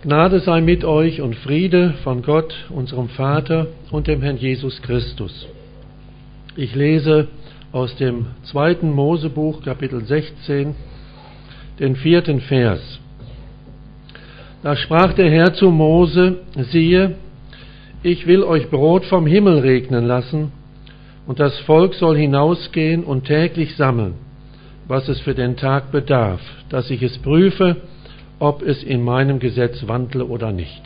Gnade sei mit euch und Friede von Gott, unserem Vater und dem Herrn Jesus Christus. Ich lese aus dem 2. Mosebuch, Kapitel 16, den 4. Vers. Da sprach der Herr zu Mose: Siehe, ich will euch Brot vom Himmel regnen lassen, und das Volk soll hinausgehen und täglich sammeln, was es für den Tag bedarf, dass ich es prüfe, ob es in meinem Gesetz wandle oder nicht.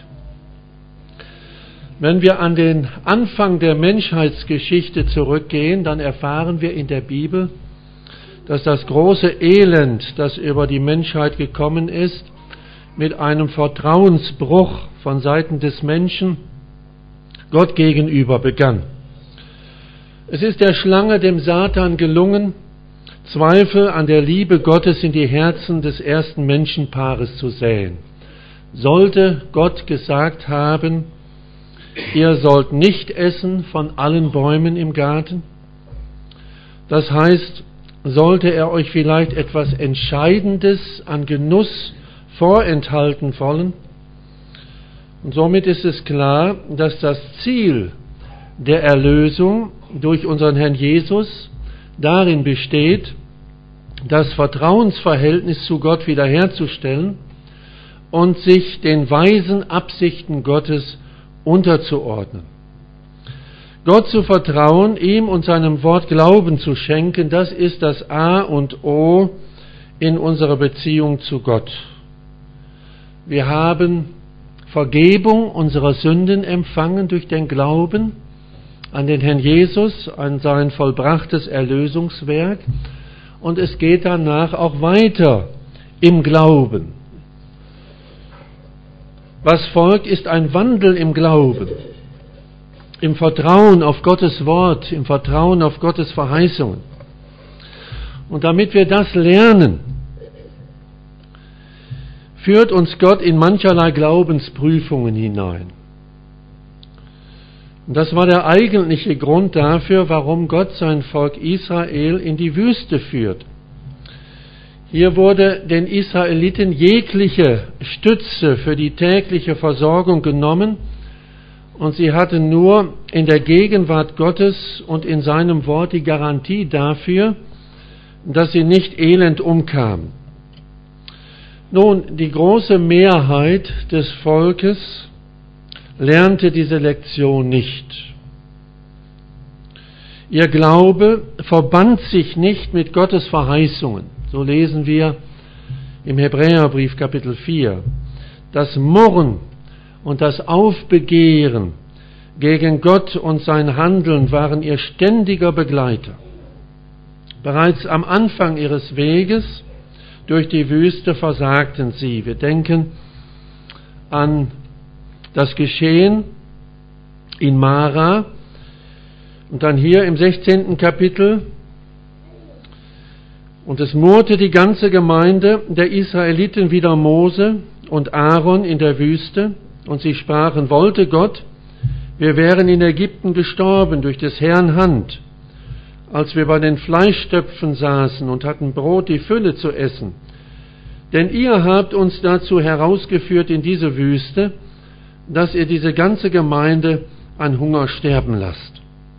Wenn wir an den Anfang der Menschheitsgeschichte zurückgehen, dann erfahren wir in der Bibel, dass das große Elend, das über die Menschheit gekommen ist, mit einem Vertrauensbruch von Seiten des Menschen Gott gegenüber begann. Es ist der Schlange, dem Satan, gelungen, Zweifel an der Liebe Gottes in die Herzen des ersten Menschenpaares zu säen. Sollte Gott gesagt haben, ihr sollt nicht essen von allen Bäumen im Garten? Das heißt, sollte er euch vielleicht etwas Entscheidendes an Genuss vorenthalten wollen? Und somit ist es klar, dass das Ziel der Erlösung durch unseren Herrn Jesus darin besteht, das Vertrauensverhältnis zu Gott wiederherzustellen und sich den weisen Absichten Gottes unterzuordnen. Gott zu vertrauen, ihm und seinem Wort Glauben zu schenken, das ist das A und O in unserer Beziehung zu Gott. Wir haben Vergebung unserer Sünden empfangen durch den Glauben an den Herrn Jesus, an sein vollbrachtes Erlösungswerk, und es geht danach auch weiter im Glauben. Was folgt, ist ein Wandel im Glauben, im Vertrauen auf Gottes Wort, im Vertrauen auf Gottes Verheißungen. Und damit wir das lernen, führt uns Gott in mancherlei Glaubensprüfungen hinein. Und das war der eigentliche Grund dafür, warum Gott sein Volk Israel in die Wüste führt. Hier wurde den Israeliten jegliche Stütze für die tägliche Versorgung genommen, und sie hatten nur in der Gegenwart Gottes und in seinem Wort die Garantie dafür, dass sie nicht elend umkamen. Nun, die große Mehrheit des Volkes lernte diese Lektion nicht. Ihr Glaube verband sich nicht mit Gottes Verheißungen. So lesen wir im Hebräerbrief Kapitel 4. Das Murren und das Aufbegehren gegen Gott und sein Handeln waren ihr ständiger Begleiter. Bereits am Anfang ihres Weges durch die Wüste versagten sie. Wir denken an das Geschehen in Mara und dann hier im 16. Kapitel. Und es murrte die ganze Gemeinde der Israeliten wider Mose und Aaron in der Wüste, und sie sprachen: Wollte Gott, wir wären in Ägypten gestorben durch des Herrn Hand, als wir bei den Fleischtöpfen saßen und hatten Brot die Fülle zu essen. Denn ihr habt uns dazu herausgeführt in diese Wüste, dass ihr diese ganze Gemeinde an Hunger sterben lasst.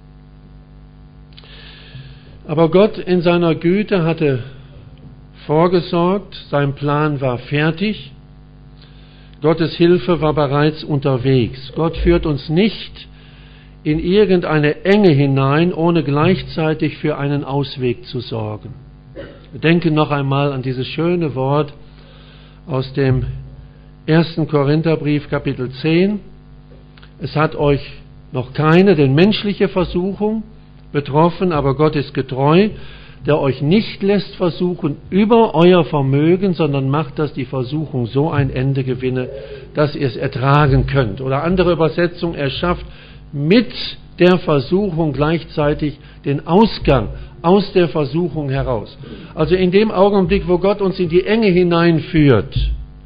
Aber Gott in seiner Güte hatte vorgesorgt, sein Plan war fertig, Gottes Hilfe war bereits unterwegs. Gott führt uns nicht in irgendeine Enge hinein, ohne gleichzeitig für einen Ausweg zu sorgen. Wir denken noch einmal an dieses schöne Wort aus dem 1. Korintherbrief, Kapitel 10. Es hat euch noch keine, denn menschliche Versuchung betroffen, aber Gott ist getreu, der euch nicht lässt versuchen über euer Vermögen, sondern macht, dass die Versuchung so ein Ende gewinne, dass ihr es ertragen könnt. Oder andere Übersetzung, er schafft mit der Versuchung gleichzeitig den Ausgang aus der Versuchung heraus. Also in dem Augenblick, wo Gott uns in die Enge hineinführt,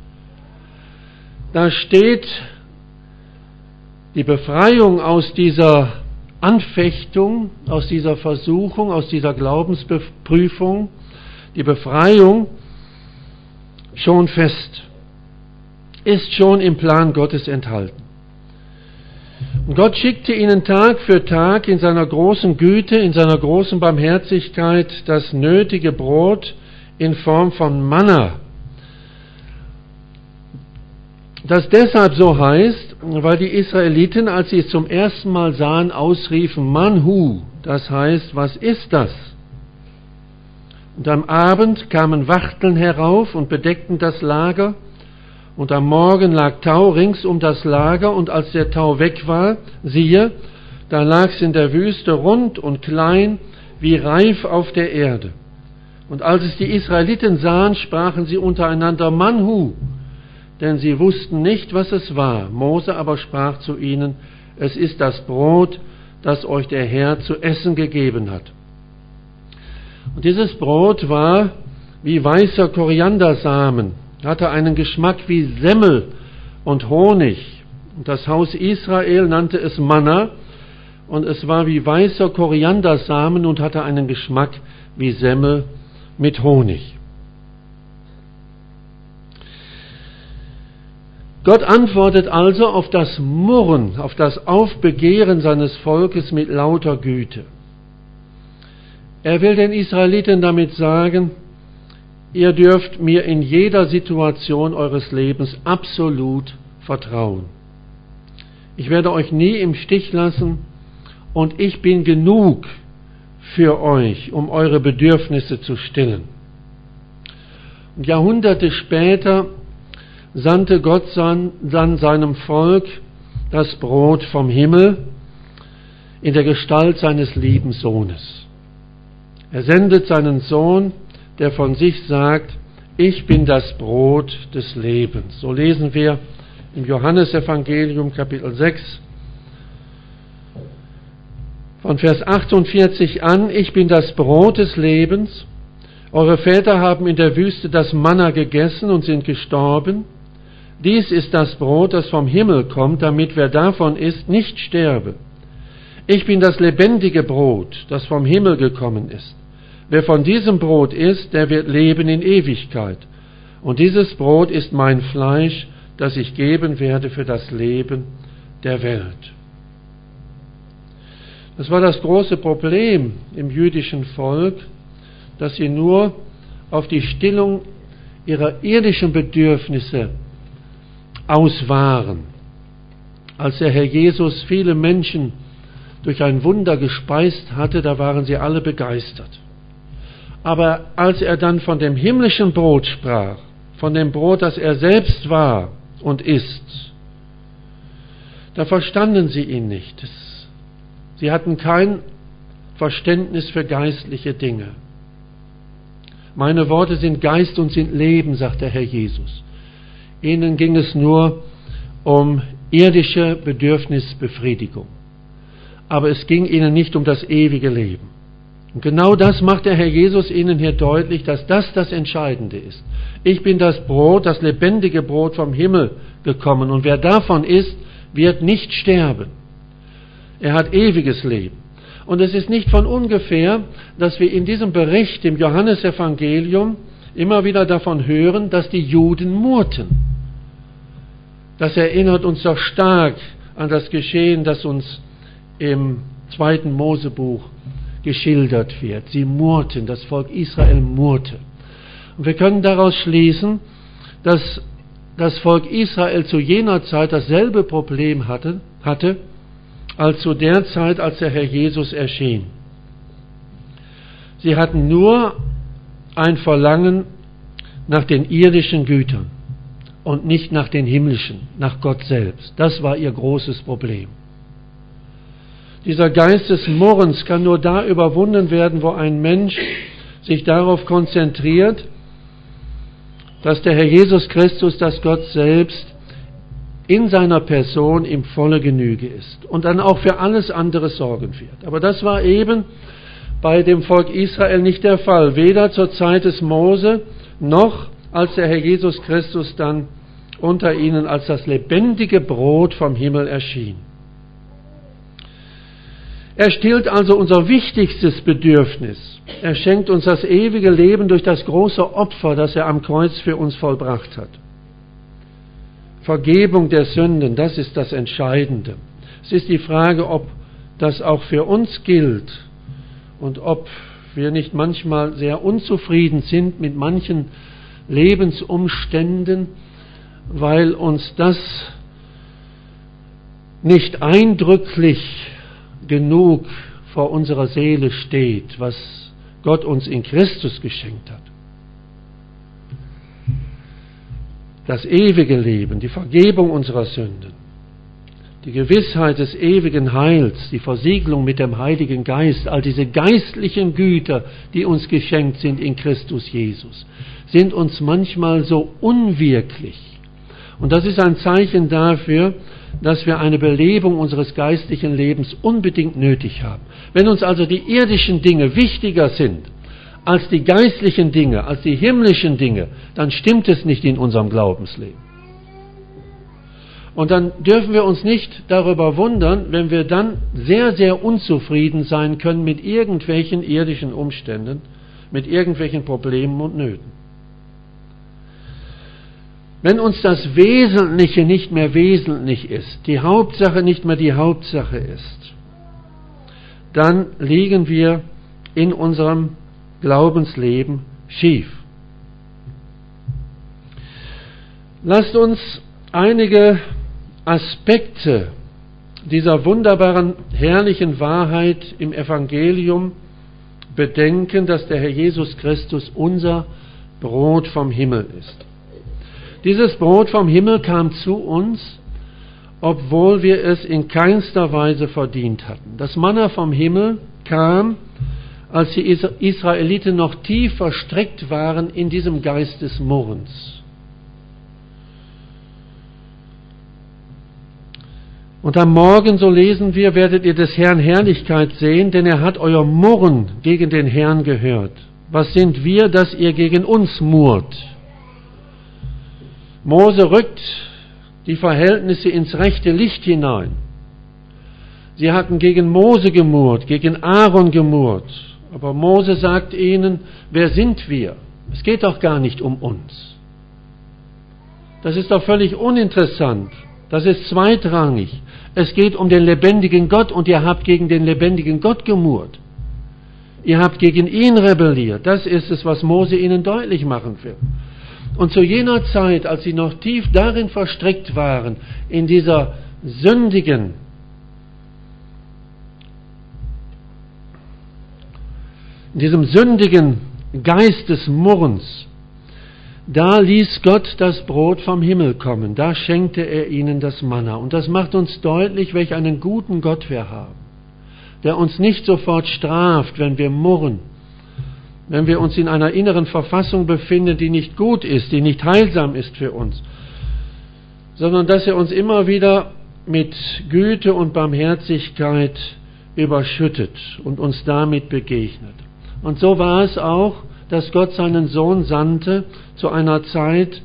da steht die Befreiung aus dieser Anfechtung, aus dieser Versuchung, aus dieser Glaubensprüfung, die Befreiung schon fest. ist schon im Plan Gottes enthalten. Und Gott schickte ihnen Tag für Tag in seiner großen Güte, in seiner großen Barmherzigkeit das nötige Brot in Form von Manna. Das deshalb so heißt, weil die Israeliten, als sie es zum ersten Mal sahen, ausriefen, Manhu, das heißt, was ist das? Und am Abend kamen Wachteln herauf und bedeckten das Lager, und am Morgen lag Tau rings um das Lager, und als der Tau weg war, siehe, da lag's in der Wüste rund und klein, wie Reif auf der Erde. Und als es die Israeliten sahen, sprachen sie untereinander, Manhu, denn sie wussten nicht, was es war. Mose aber sprach zu ihnen, es ist das Brot, das euch der Herr zu essen gegeben hat. Und dieses Brot war wie weißer Koriandersamen, hatte einen Geschmack wie Semmel und Honig. Und das Haus Israel nannte es Manna, und es war wie weißer Koriandersamen und hatte einen Geschmack wie Semmel mit Honig. Gott antwortet also auf das Murren, auf das Aufbegehren seines Volkes mit lauter Güte. Er will den Israeliten damit sagen, ihr dürft mir in jeder Situation eures Lebens absolut vertrauen. Ich werde euch nie im Stich lassen und ich bin genug für euch, um eure Bedürfnisse zu stillen. Und Jahrhunderte später sandte Gott dann seinem Volk das Brot vom Himmel in der Gestalt seines lieben Sohnes. Er sendet seinen Sohn, der von sich sagt, ich bin das Brot des Lebens. So lesen wir im Johannesevangelium Kapitel 6 von Vers 48 an, ich bin das Brot des Lebens. Eure Väter haben in der Wüste das Manna gegessen und sind gestorben. Dies ist das Brot, das vom Himmel kommt, damit wer davon isst, nicht sterbe. Ich bin das lebendige Brot, das vom Himmel gekommen ist. Wer von diesem Brot isst, der wird leben in Ewigkeit. Und dieses Brot ist mein Fleisch, das ich geben werde für das Leben der Welt. Das war das große Problem im jüdischen Volk, dass sie nur auf die Stillung ihrer irdischen Bedürfnisse aus waren. Als der Herr Jesus viele Menschen durch ein Wunder gespeist hatte, da waren sie alle begeistert. Aber als er dann von dem himmlischen Brot sprach, von dem Brot, das er selbst war und ist, da verstanden sie ihn nicht. Sie hatten kein Verständnis für geistliche Dinge. Meine Worte sind Geist und sind Leben, sagt der Herr Jesus. Ihnen ging es nur um irdische Bedürfnisbefriedigung. Aber es ging ihnen nicht um das ewige Leben. Und genau das macht der Herr Jesus ihnen hier deutlich, dass das Entscheidende ist. Ich bin das Brot, das lebendige Brot vom Himmel gekommen, und wer davon isst, wird nicht sterben. Er hat ewiges Leben. Und es ist nicht von ungefähr, dass wir in diesem Bericht im Johannesevangelium immer wieder davon hören, dass die Juden murrten. Das erinnert uns doch stark an das Geschehen, das uns im 2. Mosebuch geschildert wird. Sie murrten, das Volk Israel murrte. Und wir können daraus schließen, dass das Volk Israel zu jener Zeit dasselbe Problem hatte, als zu der Zeit, als der Herr Jesus erschien. Sie hatten nur ein Verlangen nach den irdischen Gütern und nicht nach den himmlischen, nach Gott selbst. Das war ihr großes Problem. Dieser Geist des Murrens kann nur da überwunden werden, wo ein Mensch sich darauf konzentriert, dass der Herr Jesus Christus, dass Gott selbst in seiner Person ihm volle Genüge ist und dann auch für alles andere sorgen wird. Aber das war eben bei dem Volk Israel nicht der Fall, weder zur Zeit des Mose noch als der Herr Jesus Christus dann unter ihnen als das lebendige Brot vom Himmel erschien. Er stillt also unser wichtigstes Bedürfnis. Er schenkt uns das ewige Leben durch das große Opfer, das er am Kreuz für uns vollbracht hat. Vergebung der Sünden, das ist das Entscheidende. Es ist die Frage, ob das auch für uns gilt und ob wir nicht manchmal sehr unzufrieden sind mit manchen Lebensumständen, weil uns das nicht eindrücklich genug vor unserer Seele steht, was Gott uns in Christus geschenkt hat. Das ewige Leben, die Vergebung unserer Sünden, die Gewissheit des ewigen Heils, die Versiegelung mit dem Heiligen Geist, all diese geistlichen Güter, die uns geschenkt sind in Christus Jesus, sind uns manchmal so unwirklich. Und das ist ein Zeichen dafür, dass wir eine Belebung unseres geistlichen Lebens unbedingt nötig haben. Wenn uns also die irdischen Dinge wichtiger sind als die geistlichen Dinge, als die himmlischen Dinge, dann stimmt es nicht in unserem Glaubensleben. Und dann dürfen wir uns nicht darüber wundern, wenn wir dann sehr, sehr unzufrieden sein können mit irgendwelchen irdischen Umständen, mit irgendwelchen Problemen und Nöten. Wenn uns das Wesentliche nicht mehr wesentlich ist, die Hauptsache nicht mehr die Hauptsache ist, dann liegen wir in unserem Glaubensleben schief. Lasst uns einige Aspekte dieser wunderbaren, herrlichen Wahrheit im Evangelium bedenken, dass der Herr Jesus Christus unser Brot vom Himmel ist. Dieses Brot vom Himmel kam zu uns, obwohl wir es in keinster Weise verdient hatten. Das Manna vom Himmel kam, als die Israeliten noch tief verstrickt waren in diesem Geist des Murrens. Und am Morgen, so lesen wir, werdet ihr des Herrn Herrlichkeit sehen, denn er hat euer Murren gegen den Herrn gehört. Was sind wir, dass ihr gegen uns murrt? Mose rückt die Verhältnisse ins rechte Licht hinein. Sie hatten gegen Mose gemurrt, gegen Aaron gemurrt. Aber Mose sagt ihnen, wer sind wir? Es geht doch gar nicht um uns. Das ist doch völlig uninteressant. Das ist zweitrangig. Es geht um den lebendigen Gott und ihr habt gegen den lebendigen Gott gemurrt. Ihr habt gegen ihn rebelliert. Das ist es, was Mose ihnen deutlich machen will. Und zu jener Zeit, als sie noch tief darin verstrickt waren, in diesem sündigen Geist des Murrens, da ließ Gott das Brot vom Himmel kommen, da schenkte er ihnen das Manna. Und das macht uns deutlich, welch einen guten Gott wir haben, der uns nicht sofort straft, wenn wir murren, wenn wir uns in einer inneren Verfassung befinden, die nicht gut ist, die nicht heilsam ist für uns, sondern dass er uns immer wieder mit Güte und Barmherzigkeit überschüttet und uns damit begegnet. Und so war es auch, dass Gott seinen Sohn sandte zu einer Zeit,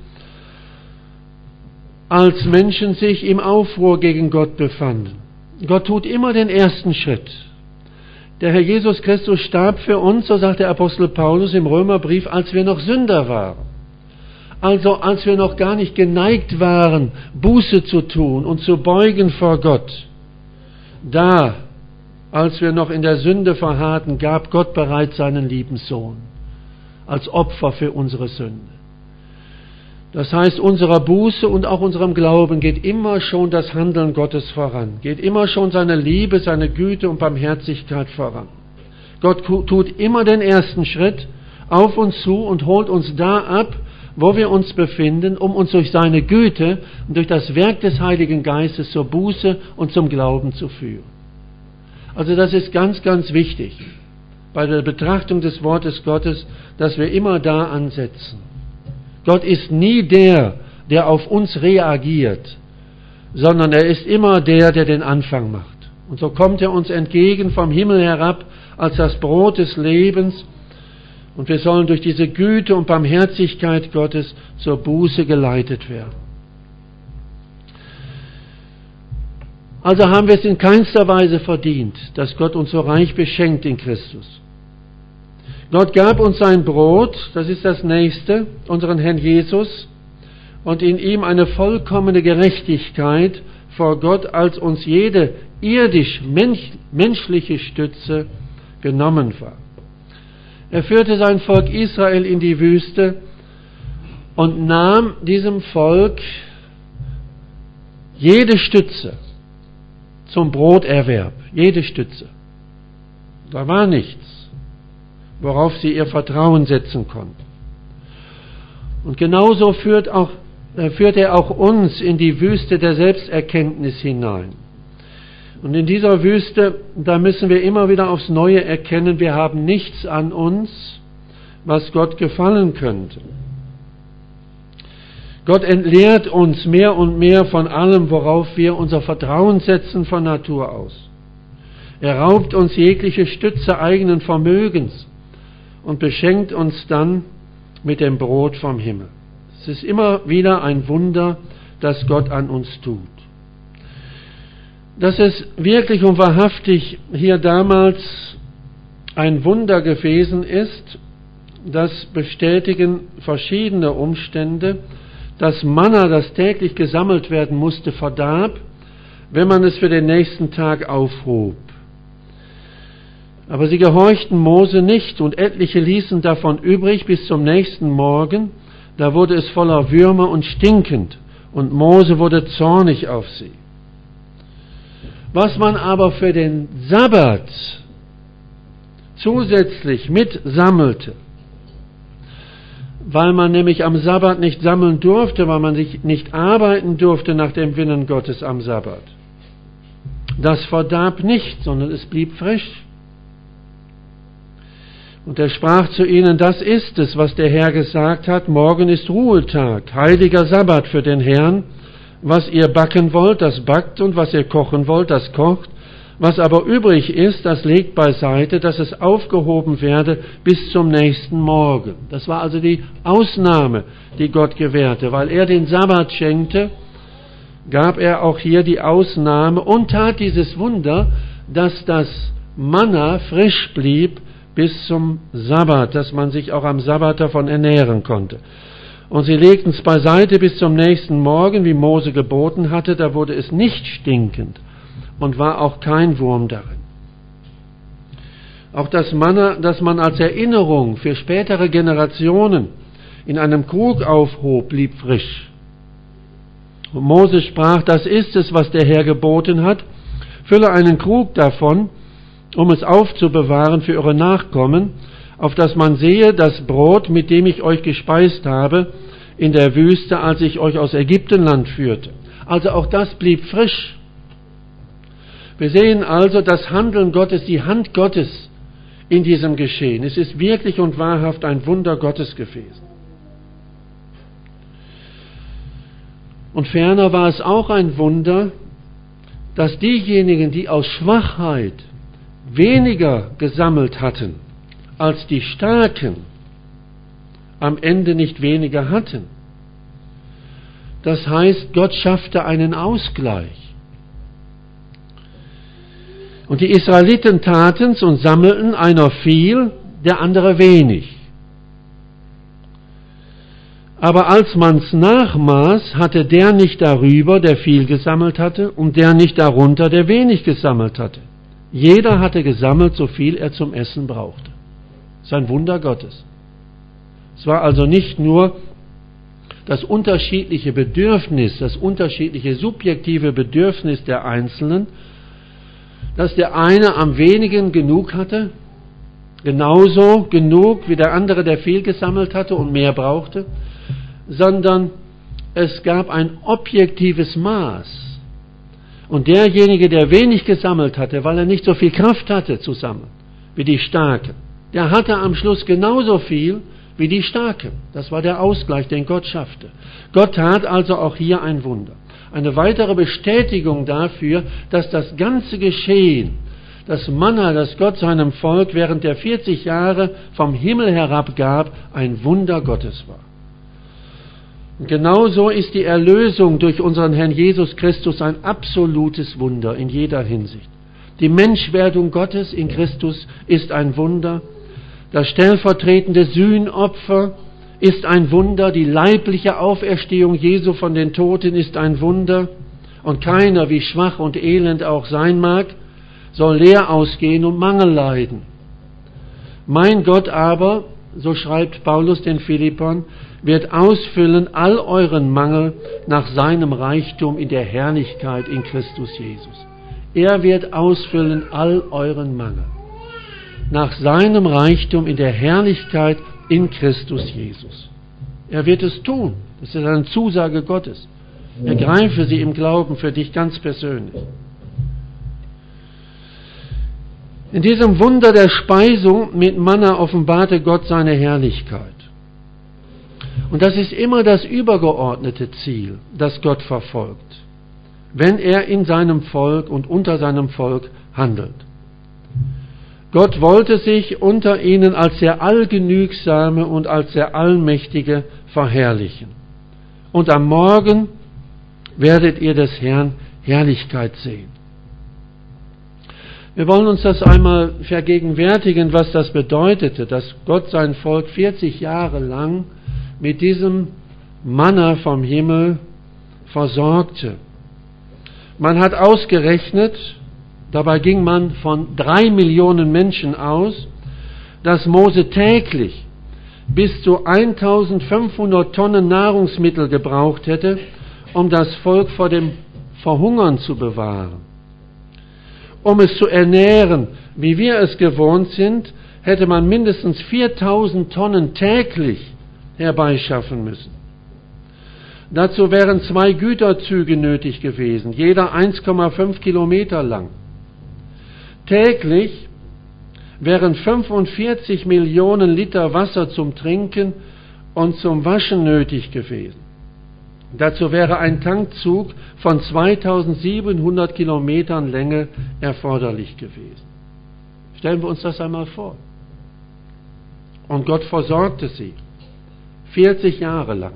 als Menschen sich im Aufruhr gegen Gott befanden. Gott tut immer den ersten Schritt. Der Herr Jesus Christus starb für uns, so sagt der Apostel Paulus im Römerbrief, als wir noch Sünder waren. Also als wir noch gar nicht geneigt waren, Buße zu tun und zu beugen vor Gott. Da, als wir noch in der Sünde verharrten, gab Gott bereits seinen lieben Sohn als Opfer für unsere Sünde. Das heißt, unserer Buße und auch unserem Glauben geht immer schon das Handeln Gottes voran, geht immer schon seine Liebe, seine Güte und Barmherzigkeit voran. Gott tut immer den ersten Schritt auf uns zu und holt uns da ab, wo wir uns befinden, um uns durch seine Güte und durch das Werk des Heiligen Geistes zur Buße und zum Glauben zu führen. Also das ist ganz, ganz wichtig bei der Betrachtung des Wortes Gottes, dass wir immer da ansetzen. Gott ist nie der, der auf uns reagiert, sondern er ist immer der, der den Anfang macht. Und so kommt er uns entgegen vom Himmel herab als das Brot des Lebens und wir sollen durch diese Güte und Barmherzigkeit Gottes zur Buße geleitet werden. Also haben wir es in keinster Weise verdient, dass Gott uns so reich beschenkt in Christus. Gott gab uns sein Brot, das ist das Nächste, unseren Herrn Jesus, und in ihm eine vollkommene Gerechtigkeit vor Gott, als uns jede irdisch-menschliche Stütze genommen war. Er führte sein Volk Israel in die Wüste und nahm diesem Volk jede Stütze zum Broterwerb, jede Stütze. Da war nichts, worauf sie ihr Vertrauen setzen konnten. Und genauso führt er auch uns in die Wüste der Selbsterkenntnis hinein. Und in dieser Wüste, da müssen wir immer wieder aufs Neue erkennen, wir haben nichts an uns, was Gott gefallen könnte. Gott entleert uns mehr und mehr von allem, worauf wir unser Vertrauen setzen von Natur aus. Er raubt uns jegliche Stütze eigenen Vermögens und beschenkt uns dann mit dem Brot vom Himmel. Es ist immer wieder ein Wunder, das Gott an uns tut. Dass es wirklich und wahrhaftig hier damals ein Wunder gewesen ist, das bestätigen verschiedene Umstände. Das Manna, das täglich gesammelt werden musste, verdarb, wenn man es für den nächsten Tag aufhob. Aber sie gehorchten Mose nicht, und etliche ließen davon übrig bis zum nächsten Morgen. Da wurde es voller Würmer und stinkend, und Mose wurde zornig auf sie. Was man aber für den Sabbat zusätzlich mitsammelte, weil man nämlich am Sabbat nicht sammeln durfte, weil man sich nicht arbeiten durfte nach dem Willen Gottes am Sabbat, das verdarb nicht, sondern es blieb frisch. Und er sprach zu ihnen: Das ist es, was der Herr gesagt hat: Morgen ist Ruhetag, heiliger Sabbat für den Herrn. Was ihr backen wollt, das backt, und was ihr kochen wollt, das kocht. Was aber übrig ist, das legt beiseite, dass es aufgehoben werde bis zum nächsten Morgen. Das war also die Ausnahme, die Gott gewährte. Weil er den Sabbat schenkte, gab er auch hier die Ausnahme und tat dieses Wunder, dass das Manna frisch blieb bis zum Sabbat, dass man sich auch am Sabbat davon ernähren konnte. Und sie legten es beiseite bis zum nächsten Morgen, wie Mose geboten hatte. Da wurde es nicht stinkend und war auch kein Wurm darin. Auch das Manna, das man als Erinnerung für spätere Generationen in einem Krug aufhob, blieb frisch. Und Mose sprach: Das ist es, was der Herr geboten hat. Fülle einen Krug davon, um es aufzubewahren für eure Nachkommen, auf dass man sehe, das Brot, mit dem ich euch gespeist habe in der Wüste, als ich euch aus Ägyptenland führte. Also auch das blieb frisch. Wir sehen also das Handeln Gottes, die Hand Gottes in diesem Geschehen. Es ist wirklich und wahrhaft ein Wunder Gottes gewesen. Und ferner war es auch ein Wunder, dass diejenigen, die aus Schwachheit weniger gesammelt hatten als die Starken, am Ende nicht weniger hatten. Das heißt, Gott schaffte einen Ausgleich. Und die Israeliten taten's und sammelten, einer viel, der andere wenig. Aber als man's nachmaß, hatte der nicht darüber, der viel gesammelt hatte, und der nicht darunter, der wenig gesammelt hatte. Jeder hatte gesammelt, so viel er zum Essen brauchte. Das ist ein Wunder Gottes. Es war also nicht nur das unterschiedliche Bedürfnis, das unterschiedliche subjektive Bedürfnis der Einzelnen, dass der eine am wenigen genug hatte, genauso genug wie der andere, der viel gesammelt hatte und mehr brauchte, sondern es gab ein objektives Maß. Und derjenige, der wenig gesammelt hatte, weil er nicht so viel Kraft hatte zu sammeln wie die Starken, der hatte am Schluss genauso viel wie die Starken. Das war der Ausgleich, den Gott schaffte. Gott tat also auch hier ein Wunder. Eine weitere Bestätigung dafür, dass das ganze Geschehen, das Manna, das Gott seinem Volk während der 40 Jahre vom Himmel herabgab, ein Wunder Gottes war. Und genauso ist die Erlösung durch unseren Herrn Jesus Christus ein absolutes Wunder in jeder Hinsicht. Die Menschwerdung Gottes in Christus ist ein Wunder. Das stellvertretende Sühnopfer ist ein Wunder, die leibliche Auferstehung Jesu von den Toten ist ein Wunder, und keiner, wie schwach und elend auch sein mag, soll leer ausgehen und Mangel leiden. Mein Gott aber, so schreibt Paulus den Philippern, wird ausfüllen all euren Mangel nach seinem Reichtum in der Herrlichkeit in Christus Jesus. Er wird ausfüllen all euren Mangel nach seinem Reichtum in der Herrlichkeit in Christus Jesus. Er wird es tun. Das ist eine Zusage Gottes. Ergreife sie im Glauben für dich ganz persönlich. In diesem Wunder der Speisung mit Manna offenbarte Gott seine Herrlichkeit. Und das ist immer das übergeordnete Ziel, das Gott verfolgt, wenn er in seinem Volk und unter seinem Volk handelt. Gott wollte sich unter ihnen als der Allgenügsame und als der Allmächtige verherrlichen. Und am Morgen werdet ihr des Herrn Herrlichkeit sehen. Wir wollen uns das einmal vergegenwärtigen, was das bedeutete, dass Gott sein Volk 40 Jahre lang mit diesem Manna vom Himmel versorgte. Man hat ausgerechnet, dabei ging man von 3 Millionen Menschen aus, dass Mose täglich bis zu 1500 Tonnen Nahrungsmittel gebraucht hätte, um das Volk vor dem Verhungern zu bewahren. Um es zu ernähren, wie wir es gewohnt sind, hätte man mindestens 4000 Tonnen täglich herbeischaffen müssen. Dazu wären 2 Güterzüge nötig gewesen, jeder 1,5 Kilometer lang. Täglich wären 45 Millionen Liter Wasser zum Trinken und zum Waschen nötig gewesen. Dazu wäre ein Tankzug von 2700 Kilometern Länge erforderlich gewesen. Stellen wir uns das einmal vor. Und Gott versorgte sie 40 Jahre lang,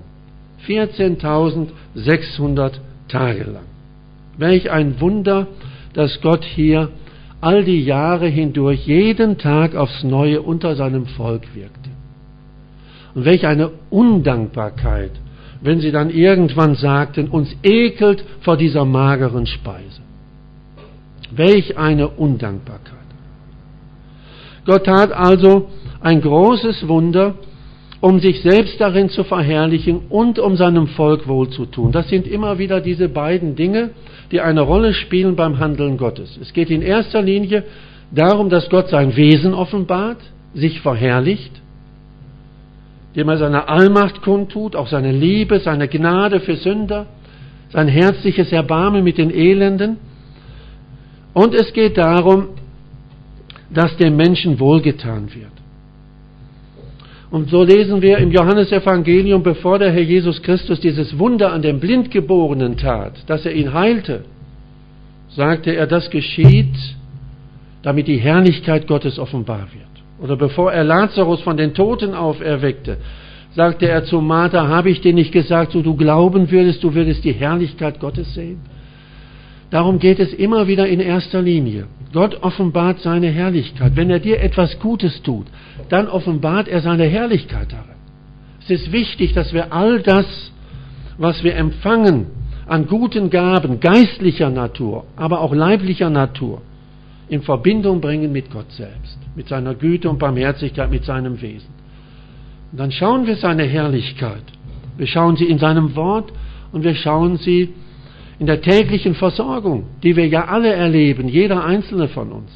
14.600 Tage lang. Welch ein Wunder, dass Gott hier all die Jahre hindurch jeden Tag aufs Neue unter seinem Volk wirkte. Und welch eine Undankbarkeit, wenn sie dann irgendwann sagten, uns ekelt vor dieser mageren Speise. Welch eine Undankbarkeit. Gott tat also ein großes Wunder, um sich selbst darin zu verherrlichen und um seinem Volk wohlzutun. Das sind immer wieder diese beiden Dinge, die eine Rolle spielen beim Handeln Gottes. Es geht in erster Linie darum, dass Gott sein Wesen offenbart, sich verherrlicht, indem er seine Allmacht kundtut, auch seine Liebe, seine Gnade für Sünder, sein herzliches Erbarmen mit den Elenden. Und es geht darum, dass dem Menschen wohlgetan wird. Und so lesen wir im Johannesevangelium, bevor der Herr Jesus Christus dieses Wunder an dem Blindgeborenen tat, dass er ihn heilte, sagte er, das geschieht, damit die Herrlichkeit Gottes offenbar wird. Oder bevor er Lazarus von den Toten auferweckte, sagte er zu Martha, habe ich dir nicht gesagt, so du glauben würdest, du würdest die Herrlichkeit Gottes sehen? Darum geht es immer wieder in erster Linie. Gott offenbart seine Herrlichkeit. Wenn er dir etwas Gutes tut, dann offenbart er seine Herrlichkeit darin. Es ist wichtig, dass wir all das, was wir empfangen an guten Gaben, geistlicher Natur, aber auch leiblicher Natur, in Verbindung bringen mit Gott selbst, mit seiner Güte und Barmherzigkeit, mit seinem Wesen. Und dann schauen wir seine Herrlichkeit. Wir schauen sie in seinem Wort und wir schauen sie in der täglichen Versorgung, die wir ja alle erleben, jeder einzelne von uns.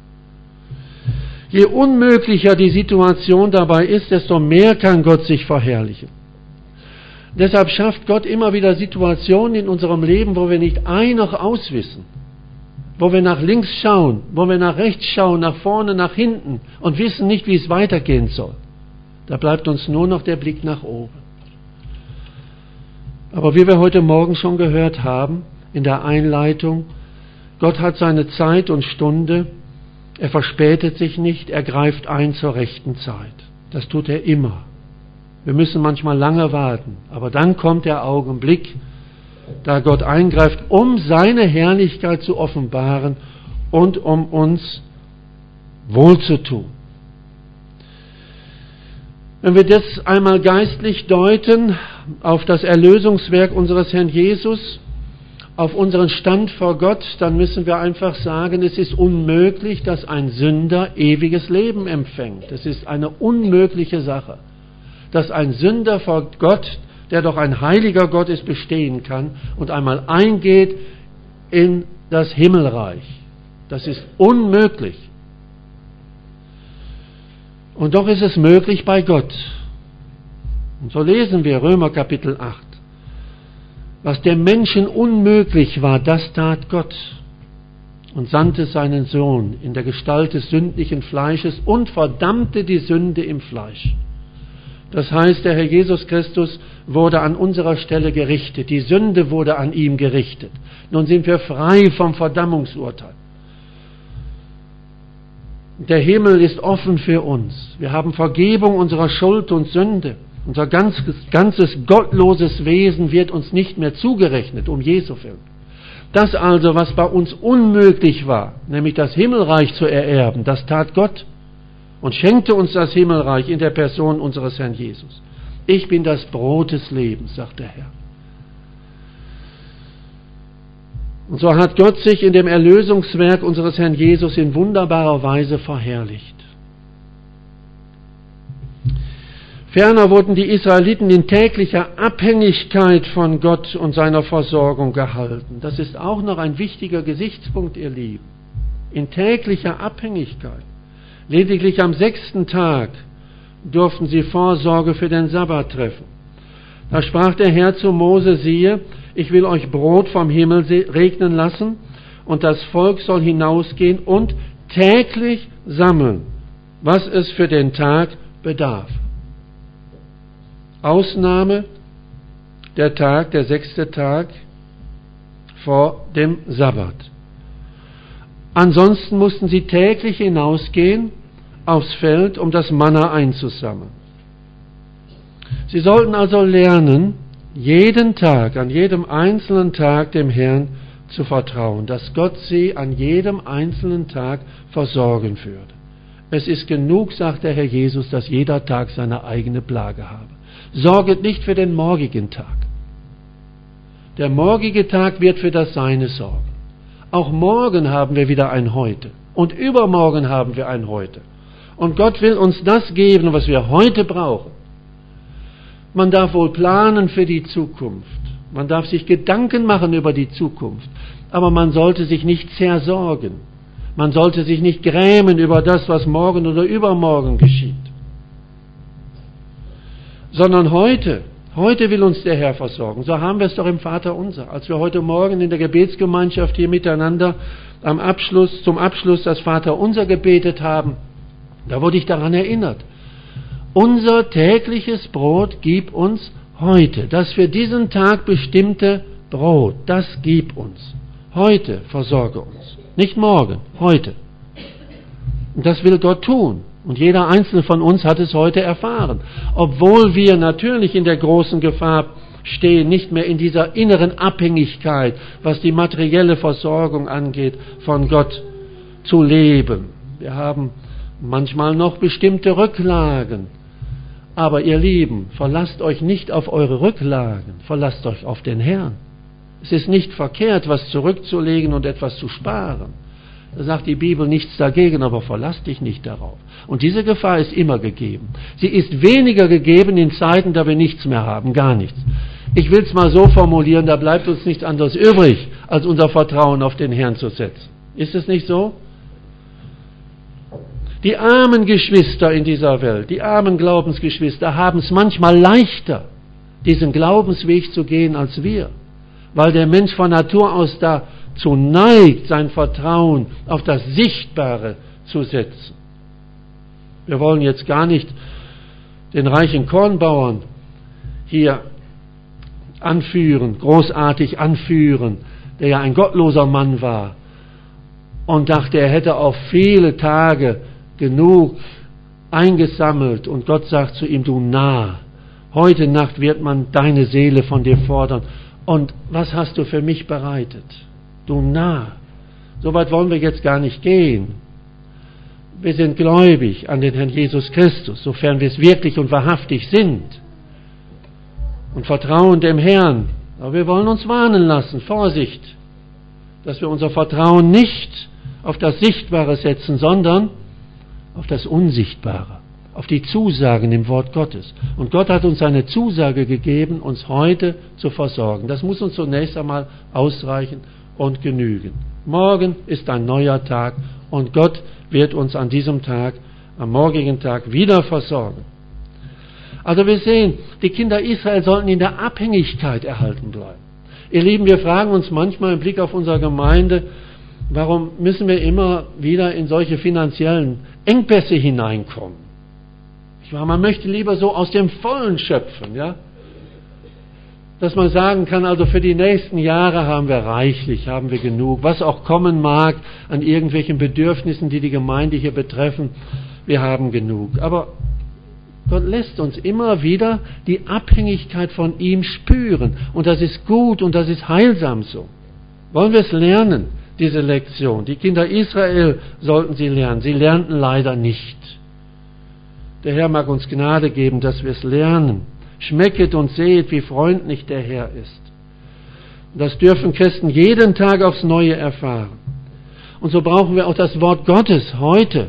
Je unmöglicher die Situation dabei ist, desto mehr kann Gott sich verherrlichen. Deshalb schafft Gott immer wieder Situationen in unserem Leben, wo wir nicht ein noch auswissen, wo wir nach links schauen, wo wir nach rechts schauen, nach vorne, nach hinten und wissen nicht, wie es weitergehen soll. Da bleibt uns nur noch der Blick nach oben. Aber wie wir heute Morgen schon gehört haben, in der Einleitung, Gott hat seine Zeit und Stunde, er verspätet sich nicht, er greift ein zur rechten Zeit. Das tut er immer. Wir müssen manchmal lange warten, aber dann kommt der Augenblick, da Gott eingreift, um seine Herrlichkeit zu offenbaren und um uns wohlzutun. Wenn wir das einmal geistlich deuten auf das Erlösungswerk unseres Herrn Jesus, auf unseren Stand vor Gott, dann müssen wir einfach sagen, es ist unmöglich, dass ein Sünder ewiges Leben empfängt. Es ist eine unmögliche Sache, dass ein Sünder vor Gott, der doch ein heiliger Gott ist, bestehen kann und einmal eingeht in das Himmelreich. Das ist unmöglich. Und doch ist es möglich bei Gott. Und so lesen wir Römer Kapitel 8. Was dem Menschen unmöglich war, das tat Gott und sandte seinen Sohn in der Gestalt des sündlichen Fleisches und verdammte die Sünde im Fleisch. Das heißt, der Herr Jesus Christus wurde an unserer Stelle gerichtet. Die Sünde wurde an ihm gerichtet. Nun sind wir frei vom Verdammungsurteil. Der Himmel ist offen für uns. Wir haben Vergebung unserer Schuld und Sünde. Unser ganzes gottloses Wesen wird uns nicht mehr zugerechnet, um Jesu Willen. Das also, was bei uns unmöglich war, nämlich das Himmelreich zu ererben, das tat Gott und schenkte uns das Himmelreich in der Person unseres Herrn Jesus. Ich bin das Brot des Lebens, sagt der Herr. Und so hat Gott sich in dem Erlösungswerk unseres Herrn Jesus in wunderbarer Weise verherrlicht. Ferner wurden die Israeliten in täglicher Abhängigkeit von Gott und seiner Versorgung gehalten. Das ist auch noch ein wichtiger Gesichtspunkt, ihr Lieben. In täglicher Abhängigkeit. Lediglich am 6. Tag durften sie Vorsorge für den Sabbat treffen. Da sprach der Herr zu Mose, siehe, ich will euch Brot vom Himmel regnen lassen, und das Volk soll hinausgehen und täglich sammeln, was es für den Tag bedarf. Ausnahme der Tag, der 6. Tag vor dem Sabbat. Ansonsten mussten sie täglich hinausgehen aufs Feld, um das Manna einzusammeln. Sie sollten also lernen, jeden Tag, an jedem einzelnen Tag dem Herrn zu vertrauen, dass Gott sie an jedem einzelnen Tag versorgen würde. Es ist genug, sagt der Herr Jesus, dass jeder Tag seine eigene Plage habe. Sorget nicht für den morgigen Tag. Der morgige Tag wird für das Seine sorgen. Auch morgen haben wir wieder ein Heute. Und übermorgen haben wir ein Heute. Und Gott will uns das geben, was wir heute brauchen. Man darf wohl planen für die Zukunft. Man darf sich Gedanken machen über die Zukunft. Aber man sollte sich nicht zersorgen. Man sollte sich nicht grämen über das, was morgen oder übermorgen geschieht. Sondern heute will uns der Herr versorgen. So haben wir es doch im Vaterunser. Als wir heute Morgen in der Gebetsgemeinschaft hier miteinander zum Abschluss das Vaterunser gebetet haben, da wurde ich daran erinnert. Unser tägliches Brot gib uns heute. Das für diesen Tag bestimmte Brot, das gib uns. Heute versorge uns. Nicht morgen, heute. Und das will Gott tun. Und jeder Einzelne von uns hat es heute erfahren. Obwohl wir natürlich in der großen Gefahr stehen, nicht mehr in dieser inneren Abhängigkeit, was die materielle Versorgung angeht, von Gott zu leben. Wir haben manchmal noch bestimmte Rücklagen. Aber ihr Lieben, verlasst euch nicht auf eure Rücklagen, verlasst euch auf den Herrn. Es ist nicht verkehrt, was zurückzulegen und etwas zu sparen. Da sagt die Bibel nichts dagegen, aber verlass dich nicht darauf. Und diese Gefahr ist immer gegeben. Sie ist weniger gegeben in Zeiten, da wir nichts mehr haben, gar nichts. Ich will es mal so formulieren, da bleibt uns nichts anderes übrig, als unser Vertrauen auf den Herrn zu setzen. Ist es nicht so? Die armen Geschwister in dieser Welt, die armen Glaubensgeschwister haben es manchmal leichter, diesen Glaubensweg zu gehen als wir, weil der Mensch von Natur aus dazu neigt, sein Vertrauen auf das Sichtbare zu setzen. Wir wollen jetzt gar nicht den reichen Kornbauern hier anführen, großartig anführen, der ja ein gottloser Mann war und dachte, er hätte auf viele Tage genug eingesammelt, und Gott sagt zu ihm, du Narr, heute Nacht wird man deine Seele von dir fordern, und was hast du für mich bereitet? Du Narr. So weit wollen wir jetzt gar nicht gehen, wir sind gläubig an den Herrn Jesus Christus, sofern wir es wirklich und wahrhaftig sind und vertrauen dem Herrn. Aber wir wollen uns warnen lassen, Vorsicht, dass wir unser Vertrauen nicht auf das Sichtbare setzen, sondern auf das Unsichtbare, auf die Zusagen im Wort Gottes. Und Gott hat uns eine Zusage gegeben, uns heute zu versorgen. Das muss uns zunächst einmal ausreichen und genügen. Morgen ist ein neuer Tag und Gott wird uns an diesem Tag, am morgigen Tag wieder versorgen. Also wir sehen, die Kinder Israel sollten in der Abhängigkeit erhalten bleiben. Ihr Lieben, wir fragen uns manchmal im Blick auf unsere Gemeinde, warum müssen wir immer wieder in solche finanziellen Engpässe hineinkommen? Man möchte lieber so aus dem Vollen schöpfen, ja? Dass man sagen kann, also für die nächsten Jahre haben wir reichlich, haben wir genug, was auch kommen mag an irgendwelchen Bedürfnissen, die die Gemeinde hier betreffen, wir haben genug. Aber Gott lässt uns immer wieder die Abhängigkeit von ihm spüren. Und das ist gut und das ist heilsam so. Wollen wir es lernen, diese Lektion? Die Kinder Israel sollten sie lernen. Sie lernten leider nicht. Der Herr mag uns Gnade geben, dass wir es lernen. Schmecket und seht, wie freundlich der Herr ist. Und das dürfen Christen jeden Tag aufs Neue erfahren. Und so brauchen wir auch das Wort Gottes heute.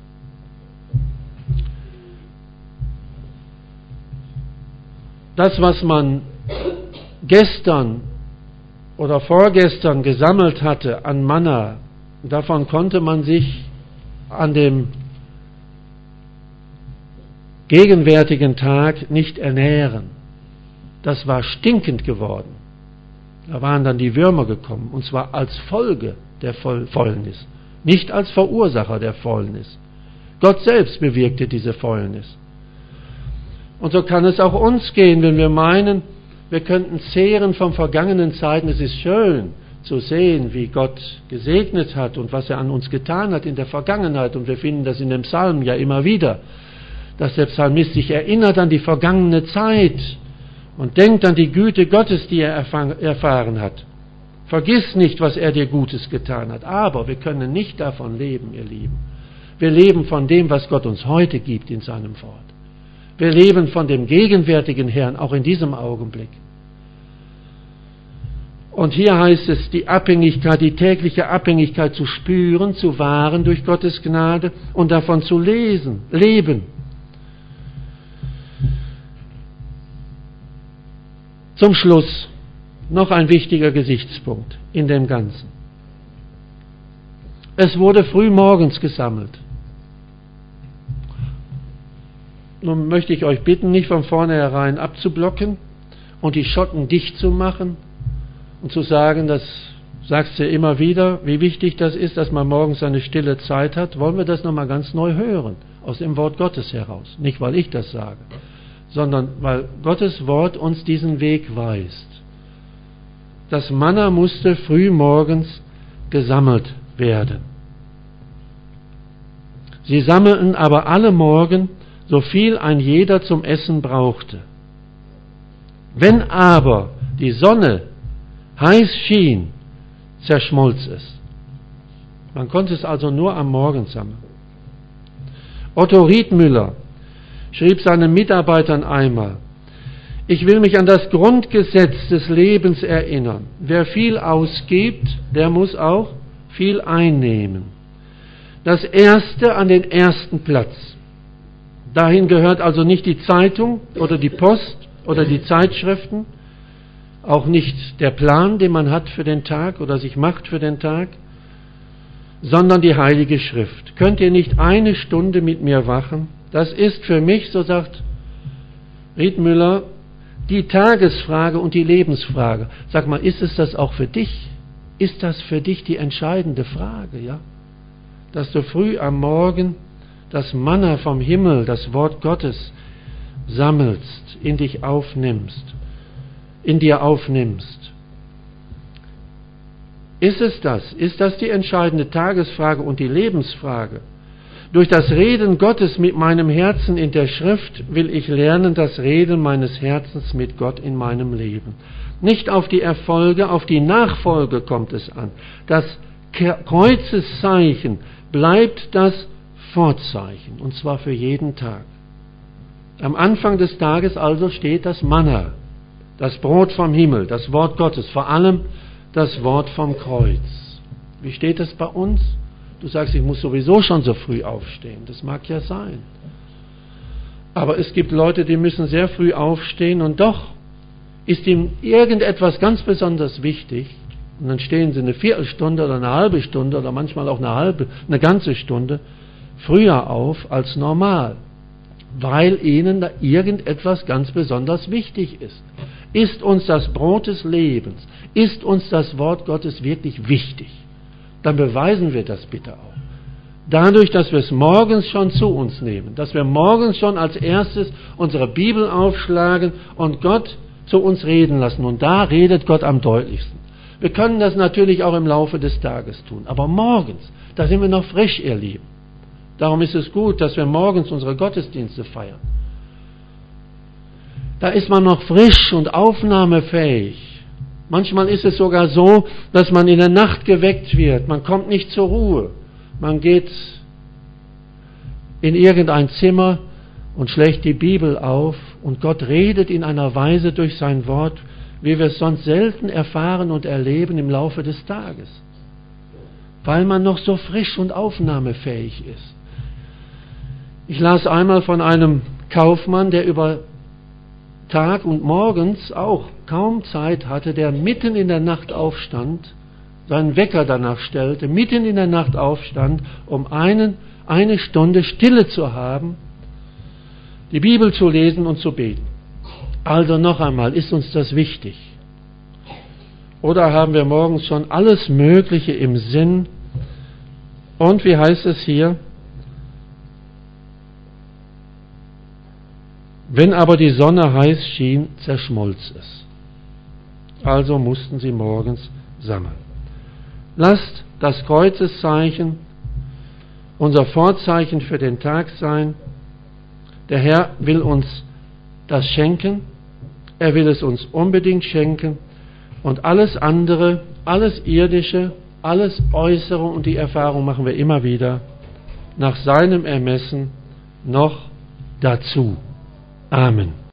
Das, was man gestern oder vorgestern gesammelt hatte an Manna, davon konnte man sich an dem gegenwärtigen Tag nicht ernähren. Das war stinkend geworden. Da waren dann die Würmer gekommen, und zwar als Folge der Fäulnis, nicht als Verursacher der Fäulnis. Gott selbst bewirkte diese Fäulnis. Und so kann es auch uns gehen, wenn wir meinen, wir könnten zehren von vergangenen Zeiten. Es ist schön zu sehen, wie Gott gesegnet hat und was er an uns getan hat in der Vergangenheit. Und wir finden das in dem Psalm ja immer wieder, dass der Psalmist sich erinnert an die vergangene Zeit und denkt an die Güte Gottes, die er erfahren hat. Vergiss nicht, was er dir Gutes getan hat. Aber wir können nicht davon leben, ihr Lieben. Wir leben von dem, was Gott uns heute gibt in seinem Wort. Wir leben von dem gegenwärtigen Herrn, auch in diesem Augenblick. Und hier heißt es, die Abhängigkeit, die tägliche Abhängigkeit zu spüren, zu wahren durch Gottes Gnade und davon zu leben. Zum Schluss noch ein wichtiger Gesichtspunkt in dem Ganzen. Es wurde früh morgens gesammelt. Nun möchte ich euch bitten, nicht von vornherein abzublocken und die Schotten dicht zu machen und zu sagen, das sagst du immer wieder, wie wichtig das ist, dass man morgens eine stille Zeit hat. Wollen wir das nochmal ganz neu hören, aus dem Wort Gottes heraus. Nicht, weil ich das sage, sondern weil Gottes Wort uns diesen Weg weist. Das Manna musste früh morgens gesammelt werden. Sie sammelten aber alle Morgen, so viel ein jeder zum Essen brauchte. Wenn aber die Sonne heiß schien, zerschmolz es. Man konnte es also nur am Morgen sammeln. Otto Riedmüller schrieb seinen Mitarbeitern einmal: Ich will mich an das Grundgesetz des Lebens erinnern. Wer viel ausgibt, der muss auch viel einnehmen. Das Erste an den ersten Platz. Dahin gehört also nicht die Zeitung oder die Post oder die Zeitschriften, auch nicht der Plan, den man hat für den Tag oder sich macht für den Tag, sondern die Heilige Schrift. Könnt ihr nicht eine Stunde mit mir wachen? Das ist für mich, so sagt Riedmüller, die Tagesfrage und die Lebensfrage. Sag mal, ist es das auch für dich? Ist das für dich die entscheidende Frage, ja? Dass du früh am Morgen das Manna vom Himmel, das Wort Gottes, sammelst, in dir aufnimmst. Ist es das? Ist das die entscheidende Tagesfrage und die Lebensfrage? Durch das Reden Gottes mit meinem Herzen in der Schrift will ich lernen, das Reden meines Herzens mit Gott in meinem Leben. Nicht auf die Erfolge, auf die Nachfolge kommt es an. Das Kreuzeszeichen bleibt das Vorzeichen, und zwar für jeden Tag. Am Anfang des Tages also steht das Manna, das Brot vom Himmel, das Wort Gottes, vor allem das Wort vom Kreuz. Wie steht es bei uns? Du sagst, ich muss sowieso schon so früh aufstehen. Das mag ja sein. Aber es gibt Leute, die müssen sehr früh aufstehen und doch ist ihm irgendetwas ganz besonders wichtig. Und dann stehen sie eine Viertelstunde oder eine halbe Stunde oder manchmal auch eine ganze Stunde früher auf als normal, weil ihnen da irgendetwas ganz besonders wichtig ist. Ist uns das Brot des Lebens, ist uns das Wort Gottes wirklich wichtig, dann beweisen wir das bitte auch. Dadurch, dass wir es morgens schon zu uns nehmen, dass wir morgens schon als erstes unsere Bibel aufschlagen und Gott zu uns reden lassen. Und da redet Gott am deutlichsten. Wir können das natürlich auch im Laufe des Tages tun, aber morgens, da sind wir noch frisch, ihr Lieben. Darum ist es gut, dass wir morgens unsere Gottesdienste feiern. Da ist man noch frisch und aufnahmefähig. Manchmal ist es sogar so, dass man in der Nacht geweckt wird. Man kommt nicht zur Ruhe. Man geht in irgendein Zimmer und schlägt die Bibel auf und Gott redet in einer Weise durch sein Wort, wie wir es sonst selten erfahren und erleben im Laufe des Tages, weil man noch so frisch und aufnahmefähig ist. Ich las einmal von einem Kaufmann, der über Tag und morgens auch kaum Zeit hatte, der mitten in der Nacht aufstand, seinen Wecker danach stellte, mitten in der Nacht aufstand, um eine Stunde Stille zu haben, die Bibel zu lesen und zu beten. Also noch einmal, ist uns das wichtig? Oder haben wir morgens schon alles Mögliche im Sinn? Und wie heißt es hier? Wenn aber die Sonne heiß schien, zerschmolz es. Also mussten sie morgens sammeln. Lasst das Kreuzeszeichen unser Vorzeichen für den Tag sein. Der Herr will uns das schenken. Er will es uns unbedingt schenken. Und alles andere, alles Irdische, alles Äußere, und die Erfahrung machen wir immer wieder, nach seinem Ermessen noch dazu. Amen.